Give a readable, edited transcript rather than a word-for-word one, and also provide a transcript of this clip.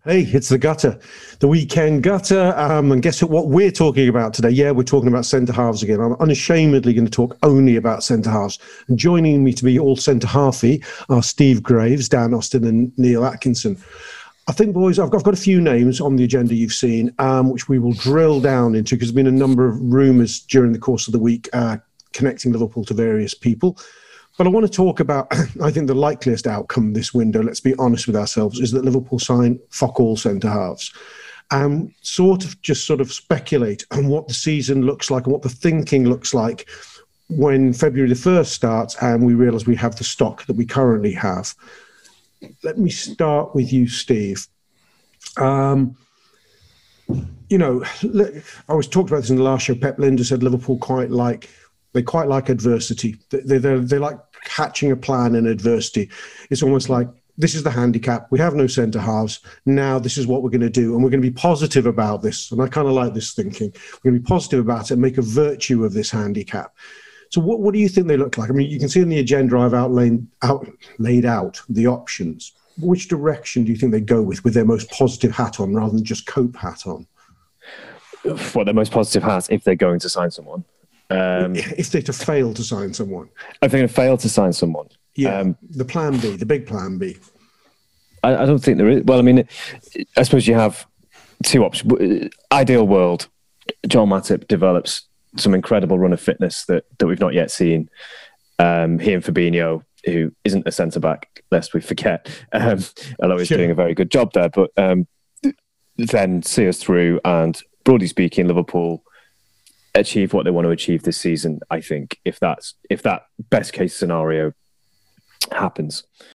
Hey, it's the gutter, the weekend gutter. And guess what we're talking about today? Yeah, we're talking about centre halves again. I'm unashamedly going to talk only about centre halves. And joining me to be all centre halfy are Steve Graves, Dan Austin, and Neil Atkinson. I think, boys, I've got a few names on the agenda you've seen, which we will drill down into because there's been a number of rumours during the course of the week connecting Liverpool to various people. But I want to talk about, I think the likeliest outcome this window, let's be honest with ourselves, is that Liverpool sign fuck all centre-halves. And sort of speculate on what the season looks like and what the thinking looks like when February the 1st starts and we realise we have the stock that we currently have. Let me start with you, Steve. I was talked about this in the last show. Pep Lijnders said Liverpool quite like adversity. They like hatching a plan in adversity. It's almost like, this is the handicap. We have no centre halves. Now this is what we're going to do. And we're going to be positive about this. And I kind of like this thinking. We're going to be positive about it and make a virtue of this handicap. So what do you think they look like? I mean, you can see in the agenda I've laid out the options. Which direction do you think they go with their most positive hat on rather than just cope hat on? What, their most positive hat if they're going to sign someone? If they're to fail to sign someone. If they're going to fail to sign someone. Yeah, the plan B, the big plan B. I don't think there is. Well, I mean, I suppose you have two options. Ideal world, Joel Matip develops some incredible run of fitness that we've not yet seen. He and Fabinho, who isn't a centre-back, lest we forget, although he's doing a very good job there, but then see us through and, broadly speaking, Liverpool achieve what they want to achieve this season, I think, if that best case scenario happens.